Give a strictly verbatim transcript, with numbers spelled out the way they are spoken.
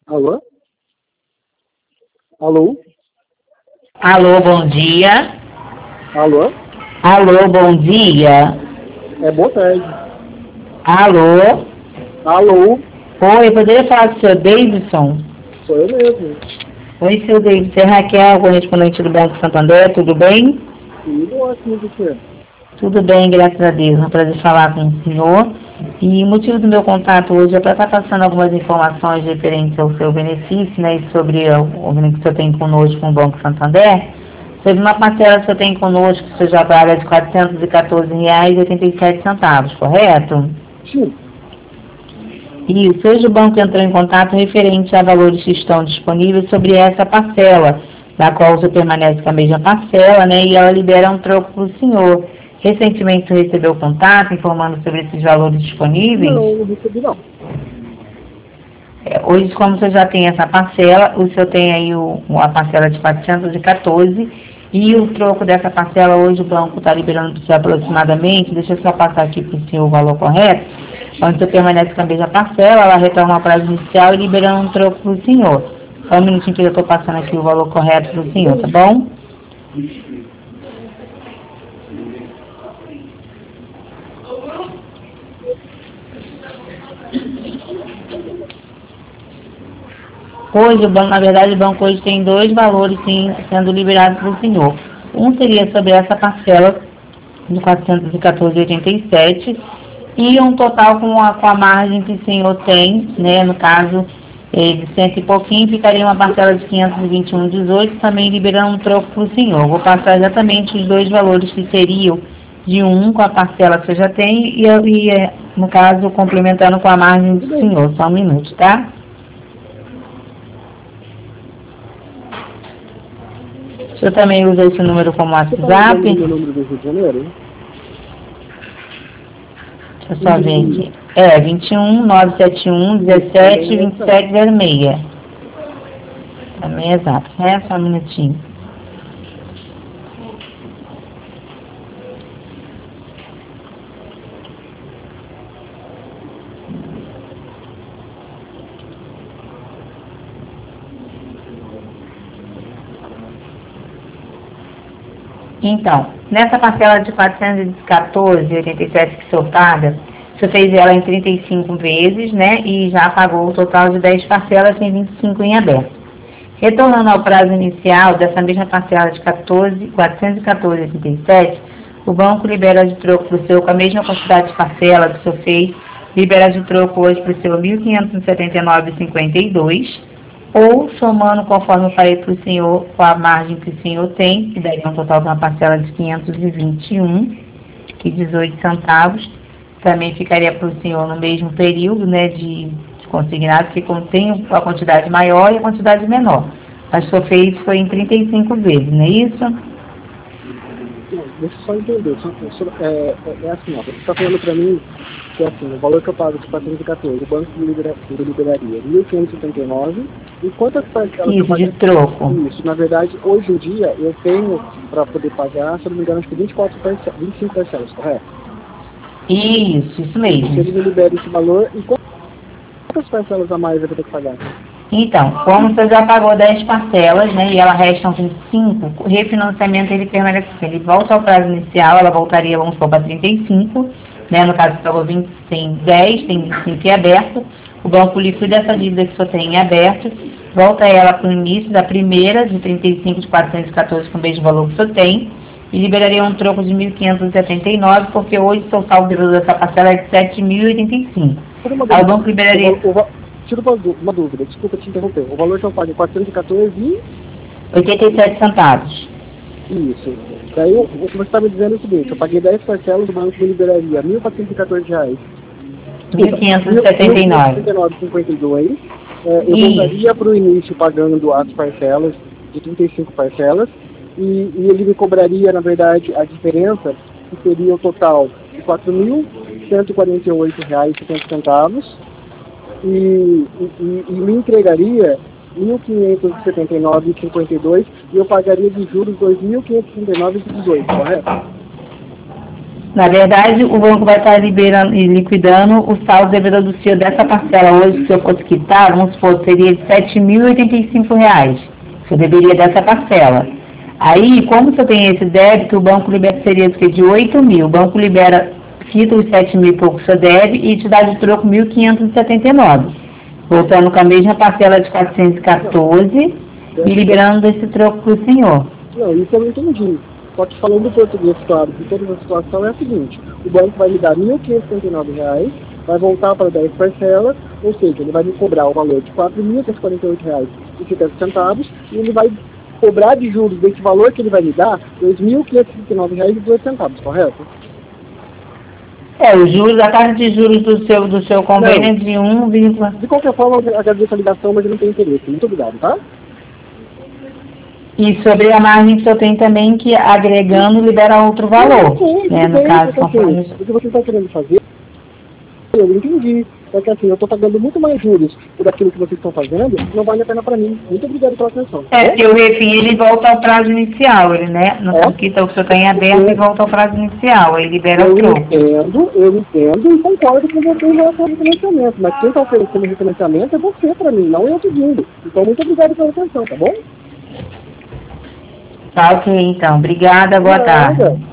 Alô? Alô? Alô, bom dia. Alô? Alô, bom dia. É, boa tarde. Alô? Alô? Oi, eu poderia falar com o senhor Davidson? Sou eu mesmo. Oi, seu Davidson. É Raquel, correspondente do Banco Santander, tudo bem? Tudo ótimo, você? Tudo bem, graças a Deus. É um prazer falar com o senhor. E o motivo do meu contato hoje é para estar passando algumas informações referentes ao seu benefício, né, e sobre o, o benefício que o senhor tem conosco com o Banco Santander. Sobre uma parcela que o senhor tem conosco, que o senhor já paga de quatrocentos e quatorze reais e oitenta e sete centavos, correto? Sim. Isso, hoje o banco entrou em contato referente a valores que estão disponíveis sobre essa parcela, da qual o senhor permanece com a mesma parcela, né, e ela libera um troco para o senhor. Recentemente o senhor recebeu contato informando sobre esses valores disponíveis? Não, não recebi não. É, hoje, como você já tem essa parcela, o senhor tem aí o, a parcela de quatrocentos e quatorze e o troco dessa parcela hoje o banco está liberando para o senhor aproximadamente, deixa eu só passar aqui para o senhor o valor correto, onde o senhor permanece com a mesma parcela, ela retorna ao prazo inicial e liberando um troco para o senhor. Só um minutinho que eu estou passando aqui o valor correto para o senhor, tá bom? Hoje, o banco, na verdade, o banco hoje tem dois valores sim, sendo liberados para o senhor. Um seria sobre essa parcela de quatrocentos e quatorze reais e oitenta e sete centavos e um total com a, com a margem que o senhor tem, né, no caso eh, de cento e pouquinho, ficaria uma parcela de quinhentos e vinte e um reais e dezoito centavos, também liberando um troco para o senhor. Vou passar exatamente os dois valores que seriam de um com a parcela que você já tem e, e eh, no caso, complementando com a margem do senhor. Só um minuto, tá? O senhor também usa esse número como Você tá ligando WhatsApp? no meu número do Rio de Janeiro? Deixa eu só ver aqui. É, vinte e um, novecentos e setenta e um, dezessete, vinte e sete zero seis. Também é exato, né? Só um minutinho. Então, nessa parcela de quatrocentos e quatorze reais e oitenta e sete centavos que o senhor paga, o senhor fez ela em trinta e cinco vezes, né? E já pagou o total de dez parcelas, tem vinte e cinco em aberto. Retornando ao prazo inicial dessa mesma parcela de quatrocentos e quatorze reais e oitenta e sete centavos, o banco libera de troco para o seu com a mesma quantidade de parcela que o senhor fez, libera de troco hoje para o seu mil quinhentos e setenta e nove reais e cinquenta e dois centavos, ou somando, conforme eu falei para o senhor, com a margem que o senhor tem, que daria um total de uma parcela de quinhentos e vinte e um reais e dezoito centavos, também ficaria para o senhor no mesmo período, né, de, de consignado, que contém a quantidade maior e a quantidade menor. Mas o senhor fez foi em trinta e cinco vezes, não é isso? Não, deixa eu só entender. Só, só, é, é, é assim, ó, você está falando para mim que assim, o valor que eu pago de quatrocentos e quatorze, o banco me libera, liberaria mil quinhentos e setenta e nove. E quantas parcelas eu Isso, de pago? troco. Isso, na verdade, hoje em dia eu tenho para poder pagar, se eu não me engano, acho que vinte e quatro parcelas, vinte e cinco parcelas, correto? Isso, isso Se mesmo. ele me libera esse valor, e quantas parcelas a mais eu vou ter que pagar? Então, como você já pagou dez parcelas, né, e ela restam vinte e cinco, o refinanciamento ele permanece, ele volta ao prazo inicial, ela voltaria, vamos supor, para trinta e cinco, né, no caso você pagou vinte, tem dez, tem vinte e cinco em aberto, o banco liquida essa dívida que você tem em aberto, volta ela para o início da primeira, de trinta e cinco de quatrocentos e quatorze, com o mesmo valor que você tem, e liberaria um troco de mil quinhentos e setenta e nove, porque hoje o seu saldo dessa parcela é de sete mil e oitenta e cinco. Aí o banco liberaria... O, o, tira uma, uma dúvida, desculpa te interromper. O valor que eu pago é quatrocentos e quatorze e... oitenta e sete centavos. Isso. Daí o que você está me dizendo é o seguinte, eu paguei dez parcelas, o banco me liberaria mil quatrocentos e quatorze reais. mil quinhentos e setenta e nove. mil quinhentos e setenta e nove reais e cinquenta e dois. É, eu voltaria para o início pagando as parcelas, de trinta e cinco parcelas, e, e ele me cobraria, na verdade, a diferença, que seria o total de quatro mil cento e quarenta e oito reais e setenta centavos, e, e, e me entregaria mil quinhentos e setenta e nove reais e cinquenta e dois, e eu pagaria de juros dois mil quinhentos e trinta e nove reais e dezoito, correto? Na verdade, o banco vai estar liberando e liquidando o saldo devedor do senhor dessa parcela hoje, se o senhor fosse quitar, vamos supor, seria de sete mil e oitenta e cinco reais. O senhor deveria dessa parcela. Aí, como o senhor tem esse débito, o banco libera, seria de oito mil. O banco libera, quita os sete mil e pouco que o senhor deve e te dá de troco mil quinhentos e setenta e nove. Voltando com a mesma parcela de quatrocentos e quatorze e liberando esse troco para o senhor. Não, isso eu não entendi. Só que falando português, claro, que toda a situação é a seguinte: o banco vai me dar mil quinhentos e setenta e nove reais, vai voltar para dez parcelas, ou seja, ele vai me cobrar o valor de quatro mil e quarenta e oito reais e cinquenta centavos, e ele vai cobrar de juros desse valor que ele vai me dar dois mil quinhentos e trinta e nove reais e dezoito centavos, correto? É, os juros, a taxa de juros do seu, do seu convênio é de um vírgula... De qualquer forma, eu agradeço a ligação, mas eu não tenho interesse. Muito obrigado, tá? E sobre a margem que o senhor tem também, que agregando libera outro valor, Sim, né? No bem, caso, porque, conforme... assim, o que você está querendo fazer, eu entendi. Só que assim, eu estou pagando muito mais juros por aquilo que vocês estão fazendo, não vale a pena para mim. Muito obrigado pela atenção. É, porque o refim, ele volta ao prazo inicial, ele, né? Não É? quita o que o senhor tem aberto e volta ao prazo inicial, aí libera Eu o troco. entendo, eu entendo e concordo com você em relação ao refinanciamento, mas quem está oferecendo refinanciamento é você para mim, não eu pedindo. Então, muito obrigado pela atenção, tá bom? Tá ok, então. Obrigada, boa Nada. tarde.